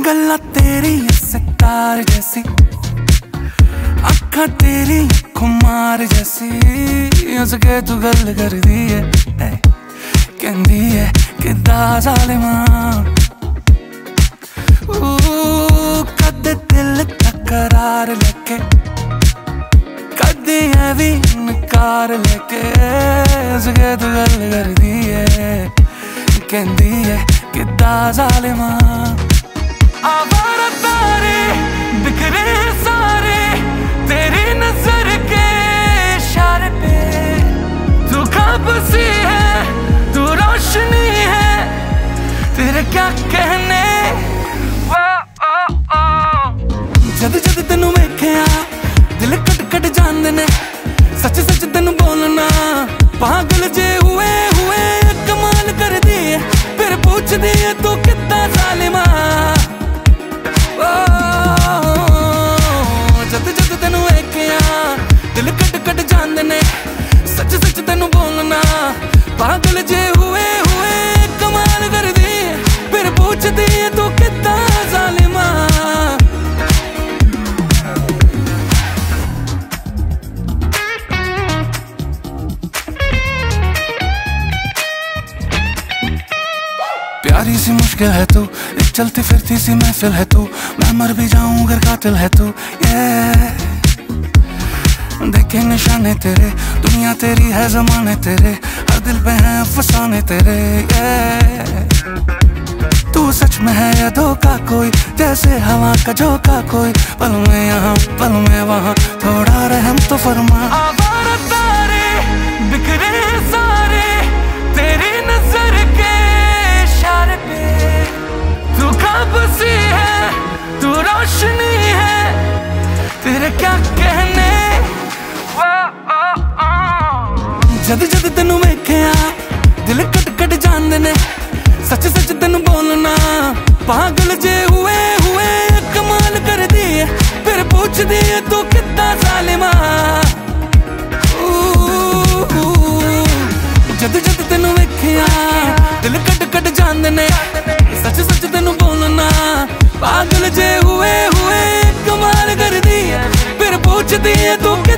गल्ला तेरी सितार जैसी, अखा तेरी खुमार जैसी, हंस के तू गल कर दी है, कहंदी है किदा ज़ालिमा। कदे दिल तकरार लेके, कदे भी इनकार लेके, हंस के तू गल कर दी है, कहंदी है किदा ज़ालिमा। आवारा तारे बिखरे सारे तेरी नजर के इशारे पे, तू ख्वाब सी है, तू रोशनी है, तेरे क्या कहने। जद जद तेनू वेख्या दिल कट कट जांदे ने, सच सच तेनू बोलना पागल जे हुए हुए, कमाल कर दी है फिर पूछ दी है तू कितना ज़ालिमा। जद जद तेनू वेख्या दिल कट कट जांदे ने, सच सच तेनू बोलना पागल जे हुए हुए, कमाल कर दी फिर पूछदी है तू कितना ज़ालिमा। प्यारी सी मुश्किल है तू, एक चलती फिरती सी महफिल है तू, मैं मर भी जाऊं अगर कातिल है तू। देखे निशाने तेरे, दुनिया तेरी है ज़माने तेरे, हर दिल पे है अफसाने तेरे। तू सच में है या धोखा कोई, जैसे हवा का झोंका कोई, पल में यहाँ पल में वहाँ, थोड़ा रहम तो फरमा। आवारा तारे बिखरे सारे तेरी नजर के इशारे पे, तू ख्वाब सी है, तू रोशनी है, तेरे क्या कहने। जद जद तेनू वेख्या दिल कट कट जांदे ने, सच सच तेनू बोलना पागल जे हुए हुए, कमाल कर दी है फिर पूछदी है तू कितना ज़ालिमा। जद जद तेनू वेख्या दिल कट कट जांदे ने, सच सच तेनू बोलना पागल जे हुए हुए, कमाल कर दी है फिर पूछदी है तू